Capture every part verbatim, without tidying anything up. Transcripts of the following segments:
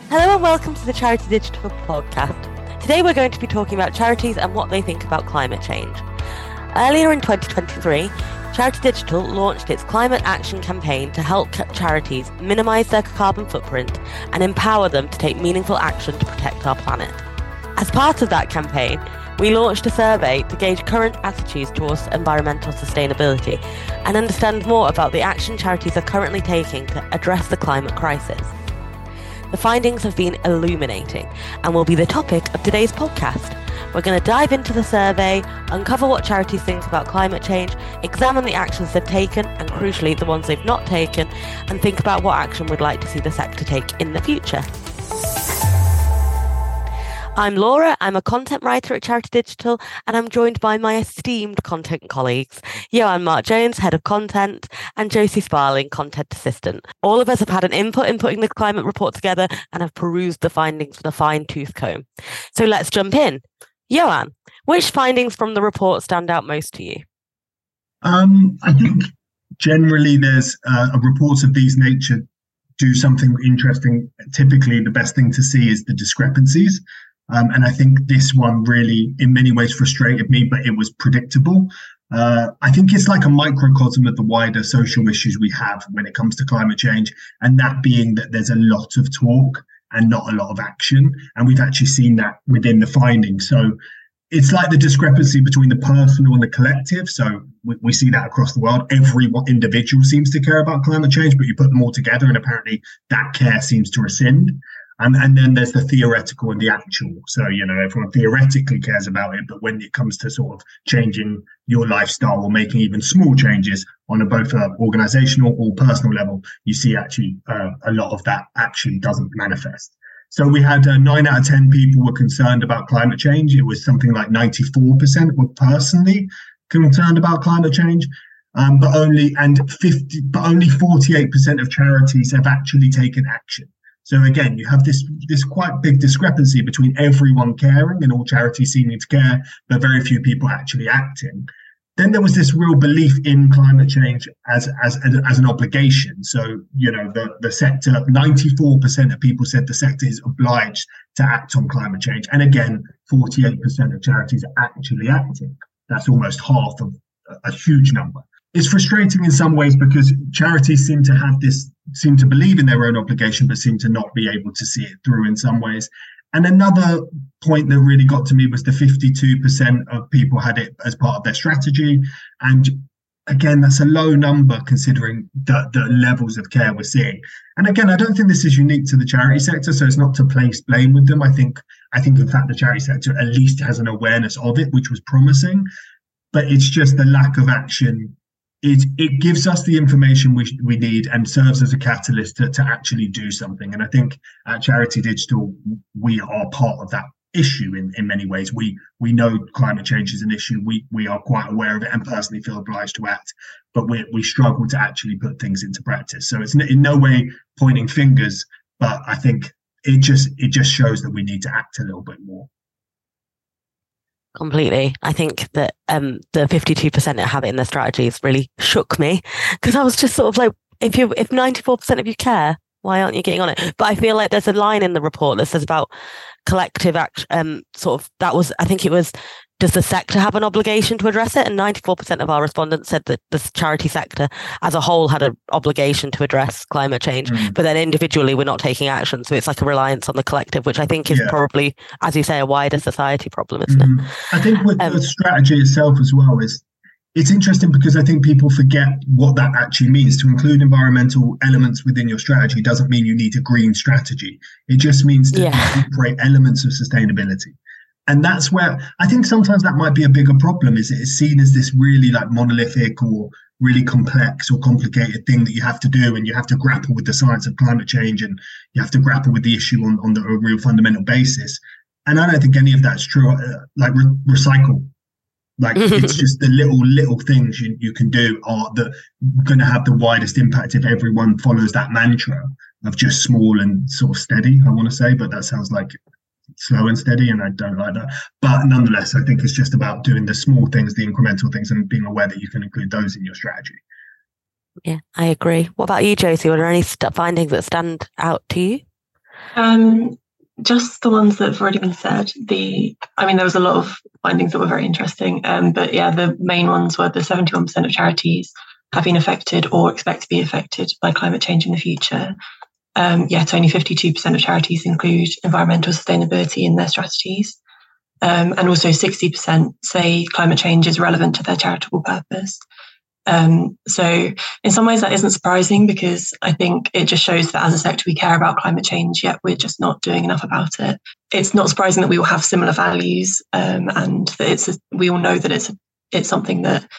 Hello and welcome to the Charity Digital podcast. Today we're going to be talking about charities and what they think about climate change. Earlier in twenty twenty-three, Charity Digital launched its climate action campaign to help charities minimise their carbon footprint and empower them to take meaningful action to protect our planet. As part of that campaign, we launched a survey to gauge current attitudes towards environmental sustainability and understand more about the action charities are currently taking to address the climate crisis. The findings have been illuminating and will be the topic of today's podcast. We're going to dive into the survey, uncover what charities think about climate change, examine the actions they've taken and crucially the ones they've not taken, and think about what action we'd like to see the sector take in the future. I'm Laura, I'm a content writer at Charity Digital, and I'm joined by my esteemed content colleagues, Joanne Mark-Jones, Head of Content, and Josie Sparling, Content Assistant. All of us have had an input in putting the climate report together and have perused the findings with a fine-tooth comb. So let's jump in. Joanne, which findings from the report stand out most to you? Um, I think generally there's uh, a reports of these nature do something interesting. Typically, the best thing to see is the discrepancies. Um, and I think this one really, in many ways, frustrated me, but it was predictable. Uh, I think it's like a microcosm of the wider social issues we have when it comes to climate change, and that being that there's a lot of talk and not a lot of action. And we've actually seen that within the findings. So it's like the discrepancy between the personal and the collective. So we, we see that across the world. Every individual seems to care about climate change, but you put them all together and apparently that care seems to rescind. Um, and then there's the theoretical and the actual. So, you know, everyone theoretically cares about it, but when it comes to sort of changing your lifestyle or making even small changes on a both a organizational or personal level, you see actually uh, a lot of that actually doesn't manifest. So we had uh, nine out of ten people were concerned about climate change. It was something like ninety-four percent were personally concerned about climate change. Um, but only and fifty, but only forty-eight percent of charities have actually taken action. So again, you have this this quite big discrepancy between everyone caring and all charities seeming to care, but very few people actually acting. Then there was this real belief in climate change as as as an obligation. So, you know, the, the sector, ninety-four percent of people said the sector is obliged to act on climate change. And again, forty-eight percent of charities are actually acting. That's almost half of a, a huge number. It's frustrating in some ways because charities seem to have this, seem to believe in their own obligation, but seem to not be able to see it through in some ways. And another point that really got to me was the fifty-two percent of people had it as part of their strategy. And again, that's a low number considering the, the levels of care we're seeing. And again, I don't think this is unique to the charity sector, so it's not to place blame with them. I think, I think in fact, the charity sector at least has an awareness of it, which was promising, but it's just the lack of action. It it gives us the information we we need and serves as a catalyst to, to actually do something. And I think at Charity Digital, we are part of that issue in, in many ways. We we know climate change is an issue. We we are quite aware of it and personally feel obliged to act, but we we struggle to actually put things into practice. So it's in no way pointing fingers, but I think it just it just shows that we need to act a little bit more. Completely. I think that um, the fifty-two percent that have it in their strategies really shook me because I was just sort of like, if you if ninety-four percent of you care, why aren't you getting on it? But I feel like there's a line in the report that says about collective action. Um, sort of that was, I think it was, does the sector have an obligation to address it? And ninety-four percent of our respondents said that the charity sector as a whole had an obligation to address climate change, mm. but then individually we're not taking action. So it's like a reliance on the collective, which I think is yeah. probably, as you say, a wider society problem, isn't mm. it? I think with um, the strategy itself as well is, it's interesting because I think people forget what that actually means. To include environmental elements within your strategy doesn't mean you need a green strategy. It just means to yeah. incorporate elements of sustainability. And that's where I think sometimes that might be a bigger problem, is it is seen as this really like monolithic or really complex or complicated thing that you have to do, and you have to grapple with the science of climate change, and you have to grapple with the issue on, on the, a real fundamental basis. And I don't think any of that's true. Uh, like re- recycle. Like it's just the little, little things you, you can do are the going to have the widest impact if everyone follows that mantra of just small and sort of steady, I want to say, but that sounds like slow and steady, and I don't like that. But nonetheless, I think it's just about doing the small things, the incremental things, and being aware that you can include those in your strategy. Yeah, I agree. What about you, Josie? Were there any st- findings that stand out to you? Um, just the ones that have already been said. The, I mean, there was a lot of findings that were very interesting, um, but yeah, the main ones were the seventy-one percent of charities have been affected or expect to be affected by climate change in the future. Um, yet only fifty-two percent of charities include environmental sustainability in their strategies. Um, and also sixty percent say climate change is relevant to their charitable purpose. Um, so in some ways that isn't surprising, because I think it just shows that as a sector we care about climate change, yet we're just not doing enough about it. It's not surprising that we all have similar values, um, and that it's a, we all know that it's a, it's something that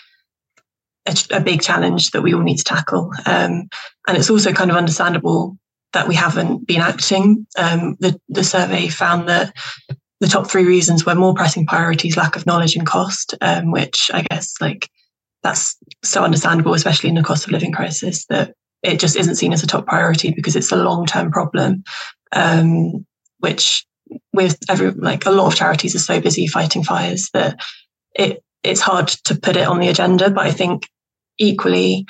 a, a big challenge that we all need to tackle. Um, and it's also kind of understandable that we haven't been acting. Um, the, the survey found that the top three reasons were more pressing priorities, lack of knowledge, and cost, um, which I guess like that's so understandable, especially in a cost of living crisis, that it just isn't seen as a top priority because it's a long-term problem, um, which with every like a lot of charities are so busy fighting fires that it it's hard to put it on the agenda. But I think equally,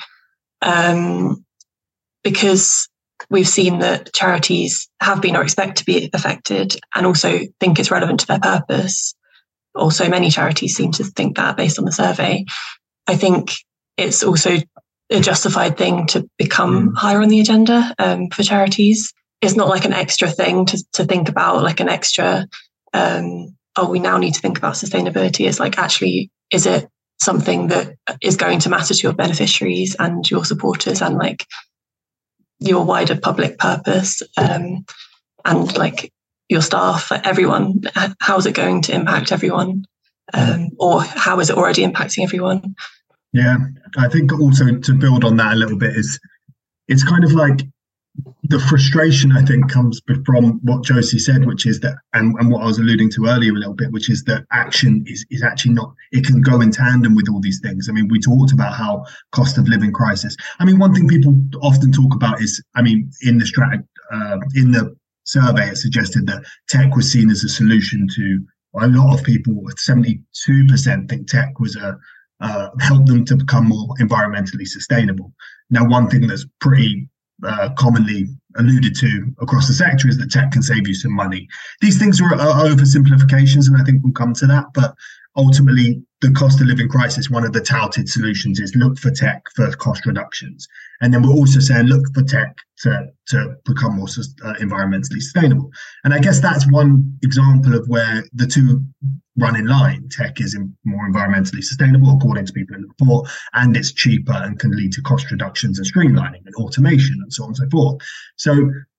um, because we've seen that charities have been or expect to be affected and also think it's relevant to their purpose. Also, many charities seem to think that based on the survey. I think it's also a justified thing to become higher on the agenda um, for charities. It's not like an extra thing to, to think about, like an extra, um, oh, we now need to think about sustainability. It's like, actually, is it something that is going to matter to your beneficiaries and your supporters and like your wider public purpose, um, and like your staff, everyone? How is it going to impact everyone? Um, or how is it already impacting everyone? Yeah, I think also to build on that a little bit is it's kind of like the frustration, I think, comes from what Josie said, which is that, and, and what I was alluding to earlier a little bit, which is that action is, is actually not, it can go in tandem with all these things. I mean, we talked about how cost of living crisis. I mean, one thing people often talk about is, I mean, in the strat, uh, in the survey, it suggested that tech was seen as a solution to, a lot of people, seventy-two percent think tech was a uh, help them to become more environmentally sustainable. Now, one thing that's pretty uh, commonly alluded to across the sector is that tech can save you some money. These things are, are oversimplifications, and I think we'll come to that. But ultimately, the cost of living crisis, one of the touted solutions is look for tech for cost reductions. And then we're also saying look for tech to, to become more uh, environmentally sustainable. And I guess that's one example of where the two run in line. Tech is more environmentally sustainable, according to people in the report, and it's cheaper and can lead to cost reductions and streamlining and automation and so on and so forth. So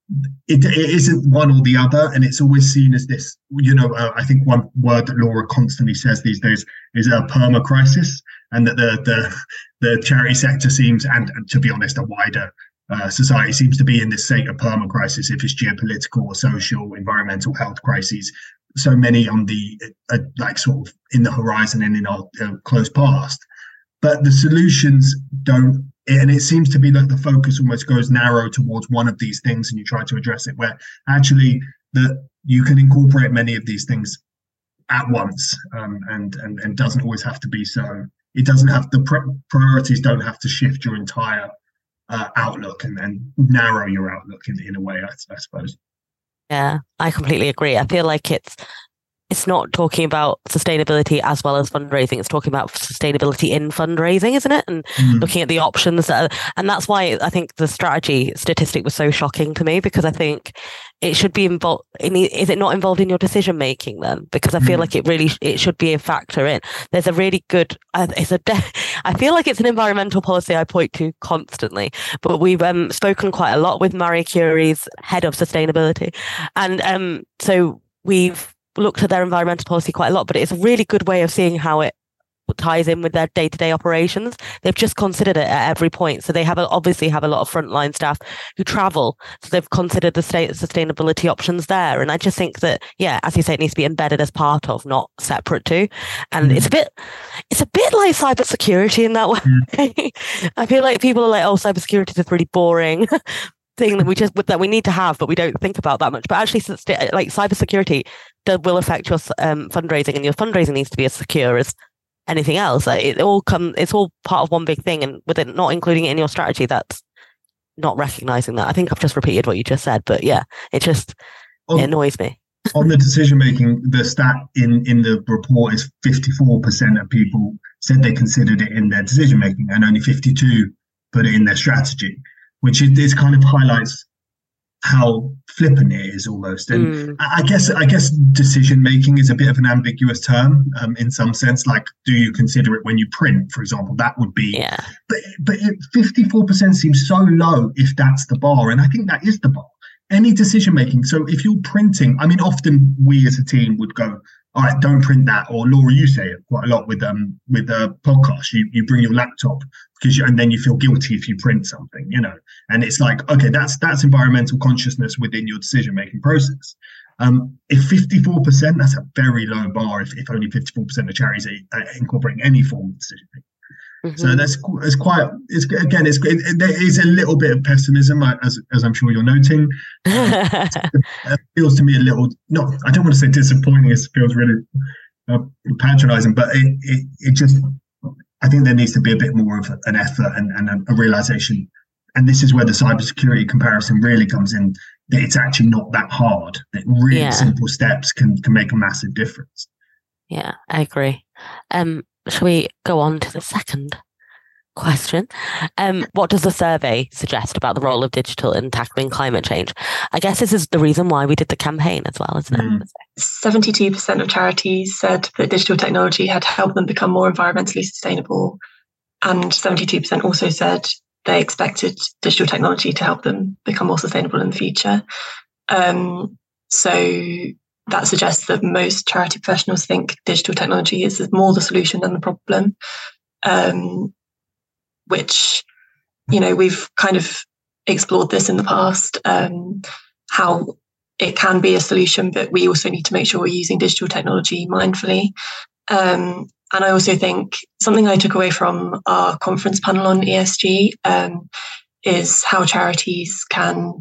It, it isn't one or the other, and it's always seen as this, you know, uh, I think one word that Laura constantly says these days is a perma crisis, and that the the, the charity sector seems, and, and to be honest, a wider uh, society seems to be in this state of perma crisis, if it's geopolitical or social, environmental, health crises, so many on the, uh, like sort of in the horizon and in our uh, close past. But the solutions don't, and it seems to be that the focus almost goes narrow towards one of these things and you try to address it, where actually that you can incorporate many of these things at once, um, and, and, and doesn't always have to be so. It doesn't have, the priorities don't have to shift your entire uh, outlook and, and narrow your outlook in, in a way, I, I suppose. Yeah, I completely agree. I feel like it's It's not talking about sustainability as well as fundraising. It's talking about sustainability in fundraising, isn't it? And mm. looking at the options. That are, and that's why I think the strategy statistic was so shocking to me, because I think it should be involved. Is it not involved in your decision making then? Because I feel mm. like it really, it should be a factor in. There's a really good, uh, it's a, de- I feel like it's an environmental policy I point to constantly, but we've um, spoken quite a lot with Marie Curie's head of sustainability. And um, so we've, looked at their environmental policy quite a lot, but it's a really good way of seeing how it ties in with their day-to-day operations. They've just considered it at every point. So they have a, obviously have a lot of frontline staff who travel. So they've considered the state sustainability options there. And I just think that, yeah, as you say, it needs to be embedded as part of, not separate to. And mm. it's a bit, it's a bit like cybersecurity in that way. Mm. I feel like people are like, oh, cybersecurity is really boring. Thing that we just that we need to have, but we don't think about that much. But actually, like cybersecurity that will affect your um, fundraising, and your fundraising needs to be as secure as anything else. Like, it all come, it's all part of one big thing, and with it not including it in your strategy, that's not recognizing that. I think I've just repeated what you just said, but yeah, it just on, it annoys me. On the decision making, the stat in, in the report is fifty-four percent of people said they considered it in their decision making, and only fifty-two put it in their strategy, which is, is kind of highlights how flippant it is almost. And mm. I guess I guess decision making is a bit of an ambiguous term um, in some sense. Like, do you consider it when you print, for example? That would be. Yeah. But but fifty-four percent seems so low if that's the bar, and I think that is the bar. Any decision making. So if you're printing, I mean, often we as a team would go, all right, don't print that. Or Laura, you say it quite a lot with um with a podcast. You you bring your laptop because you, and then you feel guilty if you print something, you know. And it's like, okay, that's that's environmental consciousness within your decision making process. Um, if fifty-four percent, that's a very low bar. If, if only fifty-four percent of charities are incorporating any form of decision making. Mm-hmm. So that's it's quite. It's again. It's it, there is a little bit of pessimism, as as I'm sure you're noting. It feels to me a little. No, I don't want to say disappointing. It feels really uh, patronising, but it, it it just. I think there needs to be a bit more of an effort and, and a, a realization, and this is where the cybersecurity comparison really comes in. That it's actually not that hard. That really yeah. simple steps can can make a massive difference. Yeah, I agree. Um. Shall we go on to the second question? Um, what does the survey suggest about the role of digital in tackling climate change? I guess this is the reason why we did the campaign as well, isn't it? seventy-two percent of charities said that digital technology had helped them become more environmentally sustainable. And seventy-two percent also said they expected digital technology to help them become more sustainable in the future. Um, so that suggests that most charity professionals think digital technology is more the solution than the problem, um, which, you know, we've kind of explored this in the past, um, how it can be a solution, but we also need to make sure we're using digital technology mindfully. Um, and I also think something I took away from our conference panel on E S G um, is how charities can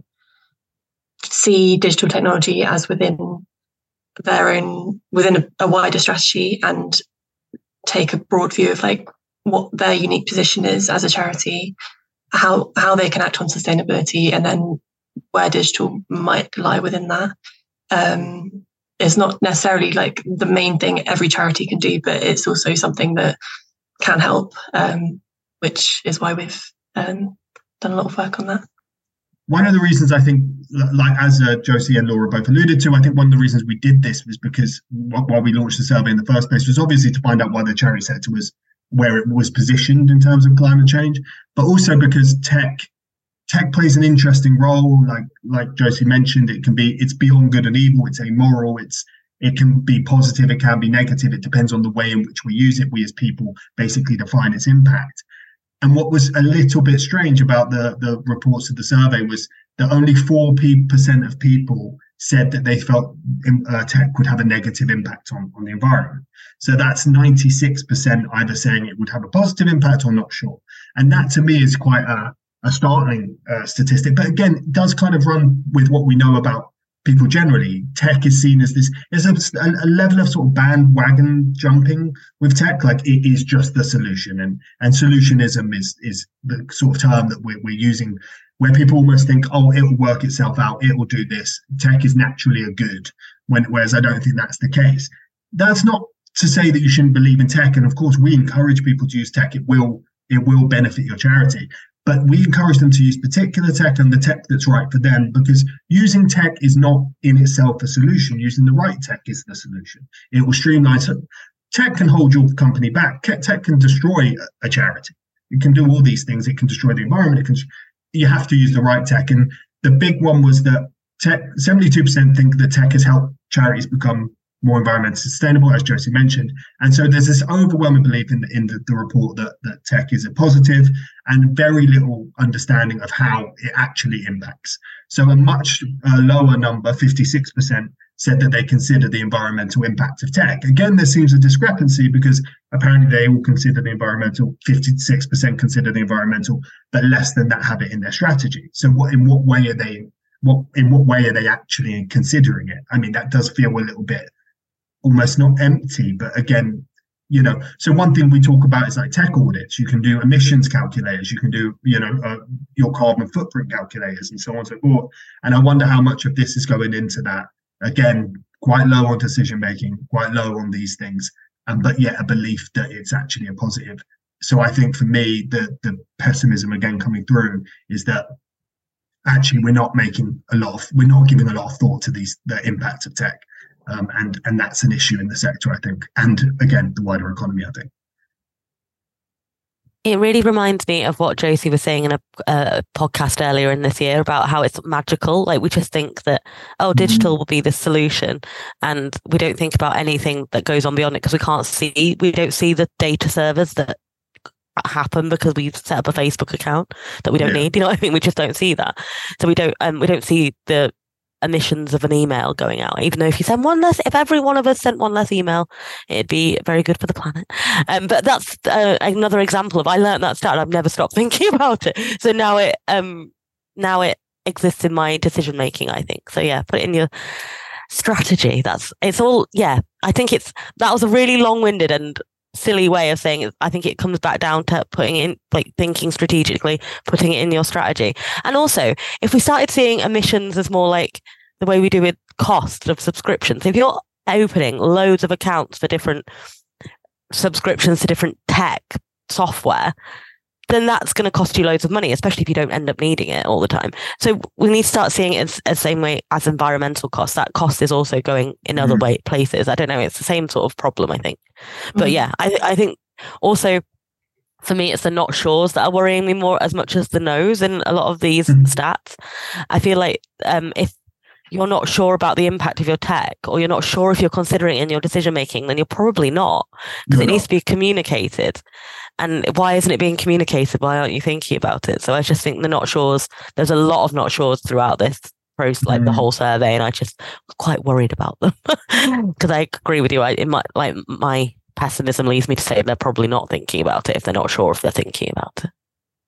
see digital technology as within their own within a, a wider strategy and take a broad view of like what their unique position is as a charity, how how they can act on sustainability, and then where digital might lie within that. Um, it's not necessarily like the main thing every charity can do, but it's also something that can help, um, which is why we've um, done a lot of work on that. One of the reasons I think, like as uh, Josie and Laura both alluded to, I think one of the reasons we did this was because while we launched the survey in the first place was obviously to find out why the charity sector was where it was positioned in terms of climate change, but also because tech tech plays an interesting role. Like like Josie mentioned, it can be it's beyond good and evil. It's amoral. It's it can be positive. It can be negative. It depends on the way in which we use it. We as people basically define its impact. And what was a little bit strange about the, the reports of the survey was that only four percent of people said that they felt uh, tech would have a negative impact on, on the environment. So that's ninety-six percent either saying it would have a positive impact or not sure. And that to me is quite a, a startling uh, statistic. But again, it does kind of run with what we know about people generally. Tech is seen as this, there's a, a level of sort of bandwagon jumping with tech, like it is just the solution. And and solutionism is is the sort of term that we're, we're using, where people almost think, oh, it will work itself out, it will do this. Tech is naturally a good, when, whereas I don't think that's the case. That's not to say that you shouldn't believe in tech. And of course, we encourage people to use tech. It will, it will benefit your charity. But we encourage them to use particular tech and the tech that's right for them, because using tech is not in itself a solution. Using the right tech is the solution. It will streamline. So tech can hold your company back. Tech can destroy a charity. It can do all these things. It can destroy the environment. It can. You have to use the right tech. And the big one was that tech, seventy-two percent think that tech has helped charities become more environmentally sustainable, as Josie mentioned. And so there's this overwhelming belief in, in the, the report that, that tech is a positive, and very little understanding of how it actually impacts. So a much uh, lower number, fifty-six percent, said that they consider the environmental impact of tech. Again, there seems a discrepancy because apparently they all consider the environmental, fifty-six percent consider the environmental, but less than that have it in their strategy. So what, in what way are they, what in what way are they actually considering it? I mean, that does feel a little bit almost not empty, but again, you know, so one thing we talk about is like tech audits. You can do emissions calculators, you can do, you know, uh, your carbon footprint calculators and so on and so forth. And I wonder how much of this is going into that. Again, quite low on decision making, quite low on these things, and but yet a belief that it's actually a positive. So I think for me, the the pessimism again coming through is that actually we're not making a lot of, we're not giving a lot of thought to these the impact of tech. Um, and and that's an issue in the sector, I think, and again, the wider economy, I think. It really reminds me of what Josie was saying in a, a podcast earlier in this year about how it's magical. Like we just think that, oh, digital mm-hmm. will be the solution, and we don't think about anything that goes on beyond it because we can't see, we don't see the data servers that happen because we set up a Facebook account that we don't yeah. need. You know what I mean? We just don't see that. So we don't, um, we don't see the emissions of an email going out, even though if you send one less, if every one of us sent one less email, it'd be very good for the planet. Um, but that's uh, another example of, I learned that stat and I've never stopped thinking about it. So now it, um, now it exists in my decision making, I think. So yeah, put it in your strategy. That's, it's all, yeah, I think it's, that was a really long-winded and silly way of saying it. I think it comes back down to putting in, like thinking strategically, putting it in your strategy. And also, if we started seeing emissions as more like the way we do with cost of subscriptions, if you're opening loads of accounts for different subscriptions to different tech software, then that's going to cost you loads of money, especially if you don't end up needing it all the time. So we need to start seeing it as the same way as environmental costs. That cost is also going in other mm. way places. I don't know. It's the same sort of problem, I think. But mm. yeah, I, I think also for me, it's the not sures that are worrying me more as much as the knows in a lot of these mm. stats. I feel like um, if you're not sure about the impact of your tech, or you're not sure if you're considering it in your decision making, then you're probably not, because it needs to be communicated. And why isn't it being communicated? Why aren't you thinking about it? So I just think the not sures, there's a lot of not sures throughout this process, like mm. the whole survey, and I just was quite worried about them because I agree with you. I, it might, like my pessimism leads me to say they're probably not thinking about it if they're not sure if they're thinking about it.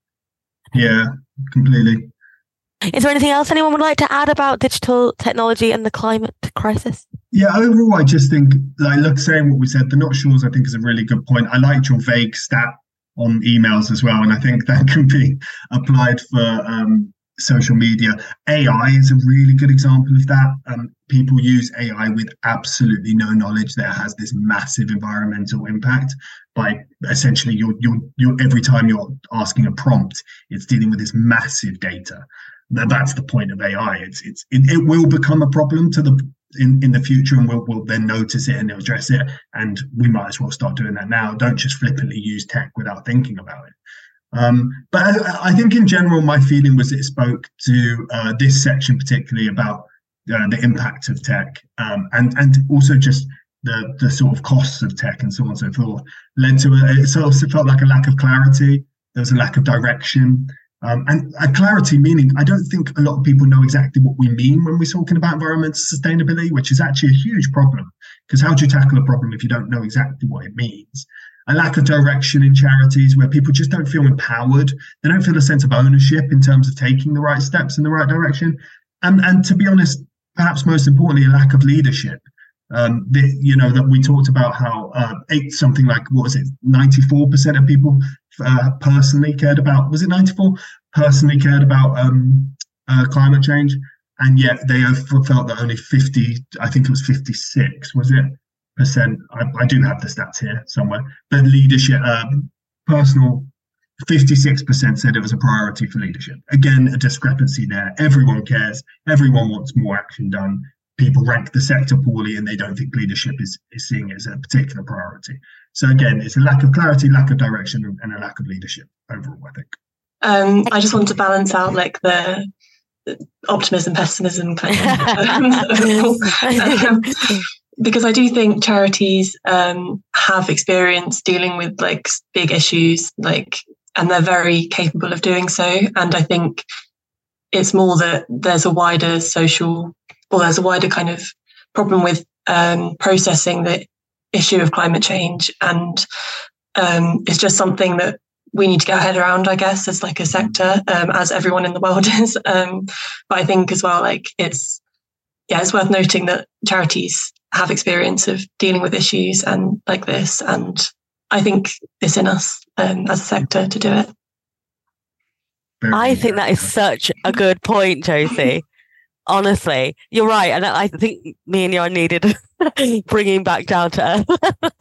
Yeah, completely. Is there anything else anyone would like to add about digital technology and the climate crisis? Yeah, overall, I just think, like, look, saying what we said, the not sures, I think is a really good point. I liked your vague stat on emails as well, and I think that can be applied for um, social media. A I is a really good example of that. Um, people use A I with absolutely no knowledge that it has this massive environmental impact. By essentially, you're, you're, you're every time you're asking a prompt, it's dealing with this massive data. That's the point of A I. It's it's it, it will become a problem to the in, in the future, and we'll we'll then notice it and address it. And we might as well start doing that now. Don't just flippantly use tech without thinking about it. Um, but I, I think in general, my feeling was it spoke to uh, this section particularly about uh, the impact of tech, um, and and also just the the sort of costs of tech and so on and so forth. Led to a, it sort of felt like a lack of clarity. There was a lack of direction. Um, and a clarity meaning, I don't think a lot of people know exactly what we mean when we're talking about environmental sustainability, which is actually a huge problem. Because how do you tackle a problem if you don't know exactly what it means? A lack of direction in charities where people just don't feel empowered. They don't feel a sense of ownership in terms of taking the right steps in the right direction. And, and to be honest, perhaps most importantly, a lack of leadership. Um, the, you know, that we talked about how uh, eight something like, what was it, ninety-four percent of people uh, personally cared about, was it ninety-four? Personally cared about um, uh, climate change. And yet they have felt that only fifty, I think it was fifty-six, was it, percent, I, I do have the stats here somewhere, but leadership, um, personal, fifty-six percent said it was a priority for leadership. Again, a discrepancy there. Everyone cares. Everyone wants more action done. People rank the sector poorly and they don't think leadership is, is seeing it as a particular priority. So again, it's a lack of clarity, lack of direction, and a lack of leadership overall, I think. Um, I just want to balance out like the, the optimism, pessimism kind of. um, because I do think charities um, have experience dealing with like big issues, like, and they're very capable of doing so. And I think it's more that there's a wider social, or there's a wider kind of problem with um, processing the issue of climate change. And um, it's just something that we need to get our head around, I guess, as like a sector, um, as everyone in the world is. Um, but I think as well, like it's, yeah, it's worth noting that charities have experience of dealing with issues and like this, and I think it's in us um, as a sector to do it. Very I think that is such a good point, Josie. Honestly, you're right. And I think me and you are needed bringing back down to earth.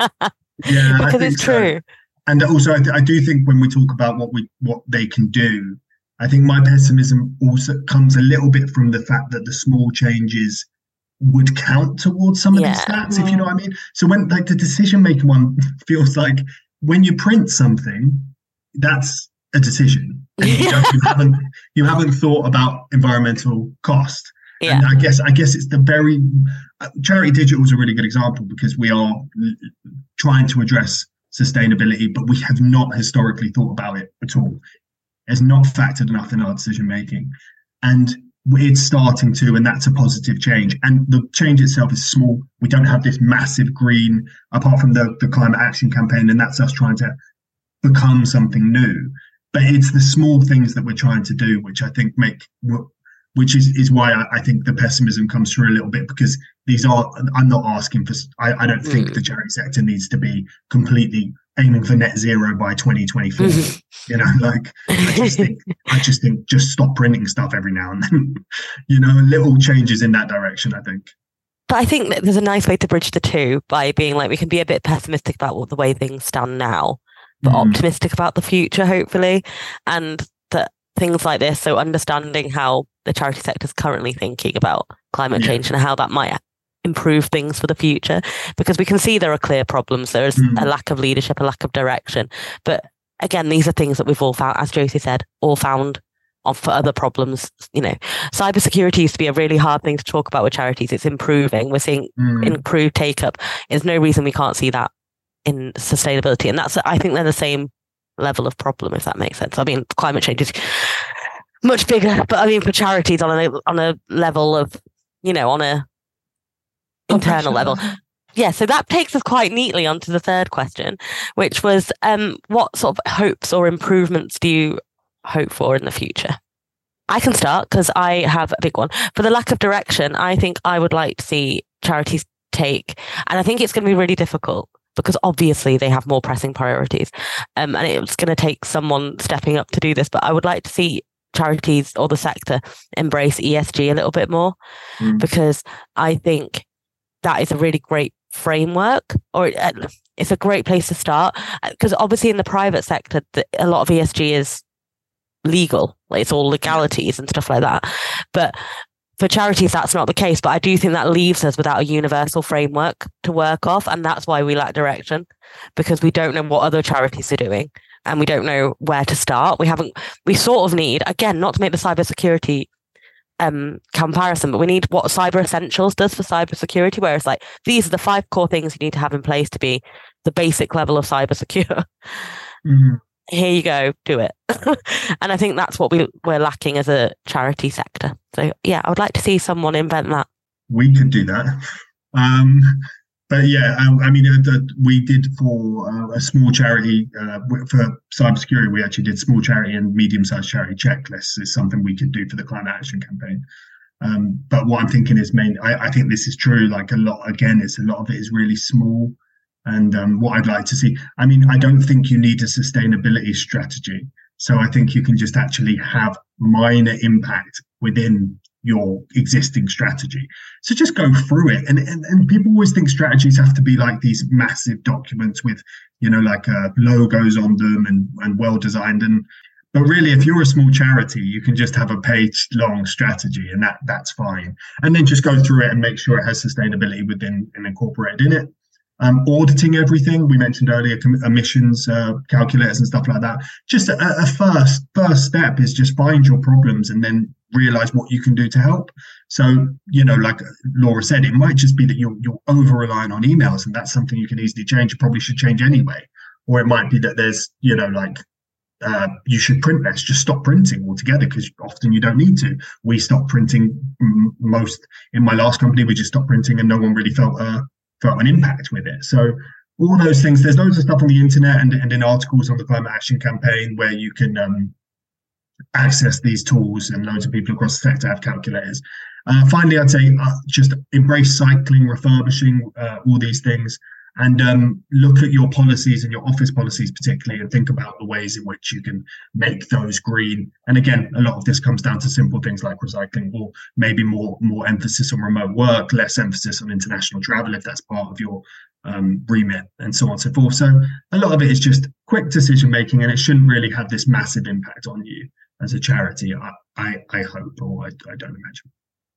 Yeah, because I think it's true. So. And also, I, th- I do think when we talk about what we what they can do, I think my pessimism also comes a little bit from the fact that the small changes would count towards some of Yeah. these stats, if you know what I mean. So when like the decision making one feels like when you print something, that's a decision. And you, don't, you haven't you haven't thought about environmental cost. Yeah. And I guess I guess it's the very uh, Charity Digital is a really good example because we are l- trying to address sustainability, but we have not historically thought about it at all. It's not factored enough in our decision making, and it's starting to, and that's a positive change. And the change itself is small. We don't have this massive green, apart from the the climate action campaign, and that's us trying to become something new. But it's the small things that we're trying to do, which I think make, which is, is why I, I think the pessimism comes through a little bit, because these are, I'm not asking for, I, I don't think mm. the charity sector needs to be completely aiming for net zero by twenty twenty-four. You know, like, I just think, I just think just stop printing stuff every now and then, you know, little changes in that direction, I think. But I think that there's a nice way to bridge the two by being like, we can be a bit pessimistic about what the way things stand now, but mm. optimistic about the future, hopefully. And that things like this, so understanding how the charity sector is currently thinking about climate yeah. change and how that might improve things for the future, because we can see there are clear problems. There is mm. a lack of leadership, a lack of direction. But again, these are things that we've all found, as Josie said, all found on for other problems. You know, cybersecurity used to be a really hard thing to talk about with charities. It's improving. We're seeing mm. improved take up. There's no reason we can't see that in sustainability, and that's, I think, they're the same level of problem, if that makes sense. I mean, climate change is much bigger, but I mean, for charities on a on a level of, you know, on a internal level. Yeah, so that takes us quite neatly onto the third question, which was, um, what sort of hopes or improvements do you hope for in the future? I can start because I have a big one. For the lack of direction, I think I would like to see charities take, and I think it's going to be really difficult, because obviously they have more pressing priorities, um, and it's going to take someone stepping up to do this. But I would like to see charities or the sector embrace E S G a little bit more, mm. because I think that is a really great framework, or it's a great place to start. Because obviously in the private sector, a lot of E S G is legal, like it's all legalities and stuff like that. But for charities, that's not the case. But I do think that leaves us without a universal framework to work off. And that's why we lack direction, because we don't know what other charities are doing and we don't know where to start. We haven't, we sort of need, again, not to make the cybersecurity um, comparison, but we need what Cyber Essentials does for cybersecurity, where it's like, these are the five core things you need to have in place to be the basic level of cyber secure. Mm-hmm. Here you go, do it. And I think that's what we, we're lacking as a charity sector. So yeah, I would like to see someone invent that. We could do that. Um, but yeah, I, I mean, uh, we did for uh, a small charity, uh, for cybersecurity, we actually did small charity and medium-sized charity checklists. It's something we could do for the climate action campaign. Um, but what I'm thinking is, main, I, I think this is true, like a lot, again, it's a lot of it is really small. And um, what I'd like to see, I mean, I don't think you need a sustainability strategy. So I think you can just actually have minor impact within your existing strategy. So just go through it. And, and, and people always think strategies have to be like these massive documents with, you know, like uh, logos on them and, and well designed. And but really, if you're a small charity, you can just have a page long strategy, and that that's fine. And then just go through it and make sure it has sustainability within and incorporated in it. Um, auditing everything we mentioned earlier, emissions uh, calculators and stuff like that. Just a, a first first step is just find your problems and then realize what you can do to help. So, you know, like Laura said, it might just be that you're you're over relying on emails, and that's something you can easily change. You probably should change anyway. Or it might be that there's, you know, like uh, you should print less. Just stop printing altogether, because often you don't need to. We stopped printing m- most in my last company. We just stopped printing, and no one really felt uh, felt an impact with it. So all those things, there's loads of stuff on the internet and, and in articles on the climate action campaign where you can um, access these tools, and loads of people across the sector have calculators. Uh, finally, I'd say uh, just embrace cycling, refurbishing, uh, all these things, and um, look at your policies and your office policies particularly, and think about the ways in which you can make those green. And again, a lot of this comes down to simple things like recycling, or maybe more more emphasis on remote work, less emphasis on international travel if that's part of your um, remit, and so on and so forth. So a lot of it is just quick decision making, and it shouldn't really have this massive impact on you as a charity. I I, I hope, or I, I don't imagine.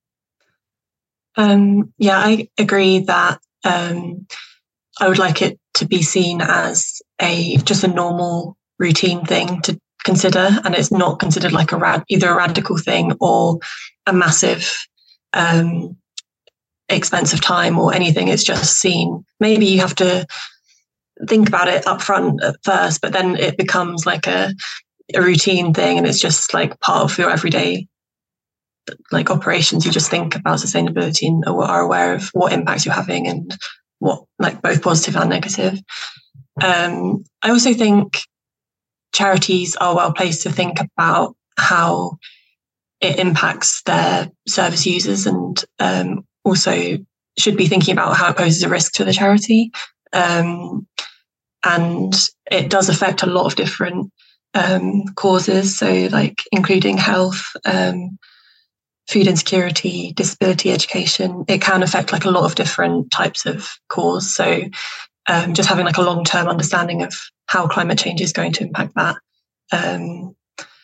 Um, yeah, I agree that um, I would like it to be seen as a just a normal routine thing to consider, and it's not considered like a rad either a radical thing or a massive um, expense of time or anything. It's just seen. Maybe you have to think about it up front at first, but then it becomes like a a routine thing, and it's just like part of your everyday like operations. You just think about sustainability and are aware of what impacts you're having and what, like, both positive and negative. Um, I also think charities are well placed to think about how it impacts their service users, and um, also should be thinking about how it poses a risk to the charity. Um, and it does affect a lot of different um, causes, so like including health, um, food insecurity, disability education. It can affect like a lot of different types of cause. So um, just having like a long-term understanding of how climate change is going to impact that. Um,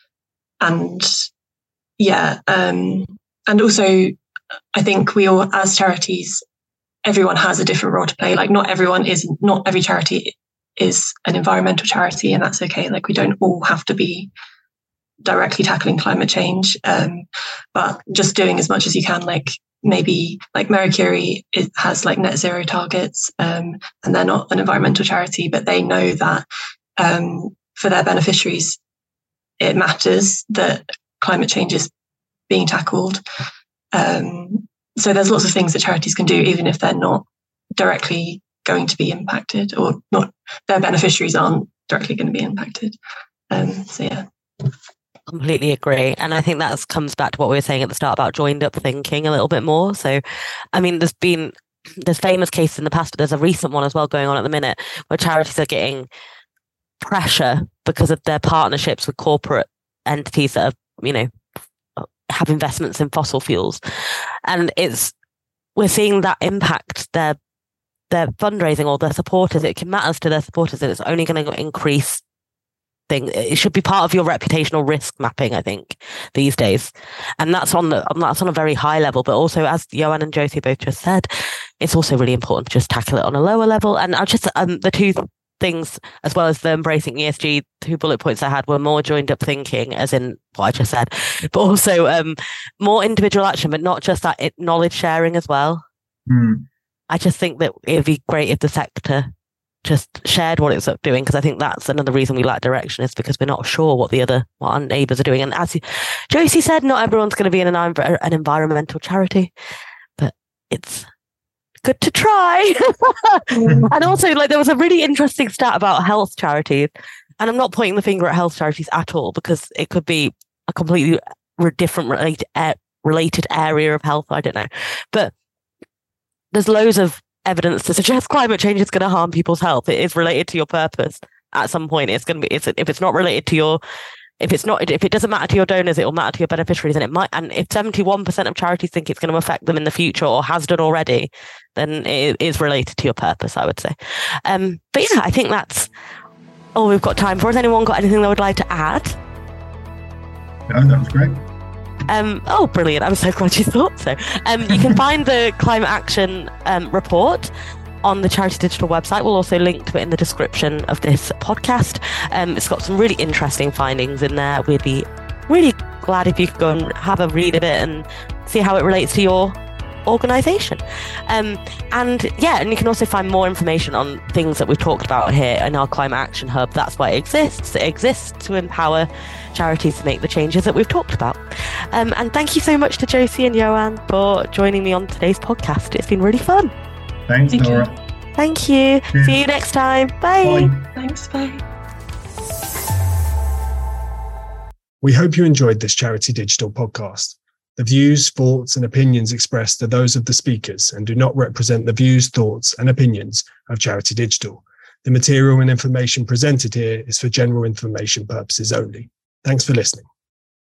and yeah, um, and also I think we all, as charities, everyone has a different role to play. Like not everyone is, not every charity is an environmental charity, and that's okay. Like we don't all have to be directly tackling climate change, um, but just doing as much as you can. Like maybe like Marie Curie, it has like net zero targets, um, and they're not an environmental charity, but they know that um, for their beneficiaries, it matters that climate change is being tackled. Um, so there's lots of things that charities can do, even if they're not directly going to be impacted, or not, their beneficiaries aren't directly going to be impacted. Um, so yeah. Completely agree. And I think that comes back to what we were saying at the start about joined up thinking a little bit more. So, I mean, there's been, there's famous cases in the past, but there's a recent one as well going on at the minute where charities are getting pressure because of their partnerships with corporate entities that are, you know, have investments in fossil fuels. And it's, we're seeing that impact their, their fundraising or their supporters. It can matter to their supporters, and it's only going to increase. Thing. It should be part of your reputational risk mapping, I think, these days, and that's on the that's on a very high level. But also, as Joanne and Josie both just said, it's also really important to just tackle it on a lower level. And I just um, the two things, as well as the embracing E S G, two bullet points I had were more joined up thinking, as in what I just said, but also um, more individual action, but not just that, it, knowledge sharing as well. Mm. I just think that it'd be great if the sector just shared what it's up doing, because I think that's another reason we lack direction, is because we're not sure what the other what our neighbours are doing. And as you, Josie said, not everyone's going to be in an, an environmental charity, but it's good to try. And also, like, there was a really interesting stat about health charities, and I'm not pointing the finger at health charities at all, because it could be a completely different related related area of health. I don't know, but there's loads of evidence to suggest climate change is going to harm people's health. It is related to your purpose at some point. It's going to be, it's, if it's not related to your, if it's not, if it doesn't matter to your donors, it will matter to your beneficiaries, and it might. And if seventy-one percent of charities think it's going to affect them in the future or has done already, then it is related to your purpose, I would say. Um, but yeah, I think that's all we've got time for. Has anyone got anything they would like to add? No, that was great. Um, oh, brilliant. I'm so glad you thought so. Um, you can find the Climate Action um, report on the Charity Digital website. We'll also link to it in the description of this podcast. Um, it's got some really interesting findings in there. We'd be really glad if you could go and have a read of it and see how it relates to your organisation. Um, and yeah, and you can also find more information on things that we've talked about here in our Climate Action Hub. That's why it exists. It exists to empower charities to make the changes that we've talked about. Um, and thank you so much to Josie and Joanne for joining me on today's podcast. It's been really fun. Thanks, Thank Laura. you. Thank you. Cheers. See you next time. Bye. Bye. Thanks, bye. We hope you enjoyed this Charity Digital podcast. The views, thoughts, and opinions expressed are those of the speakers and do not represent the views, thoughts, and opinions of Charity Digital. The material and information presented here is for general information purposes only. Thanks for listening.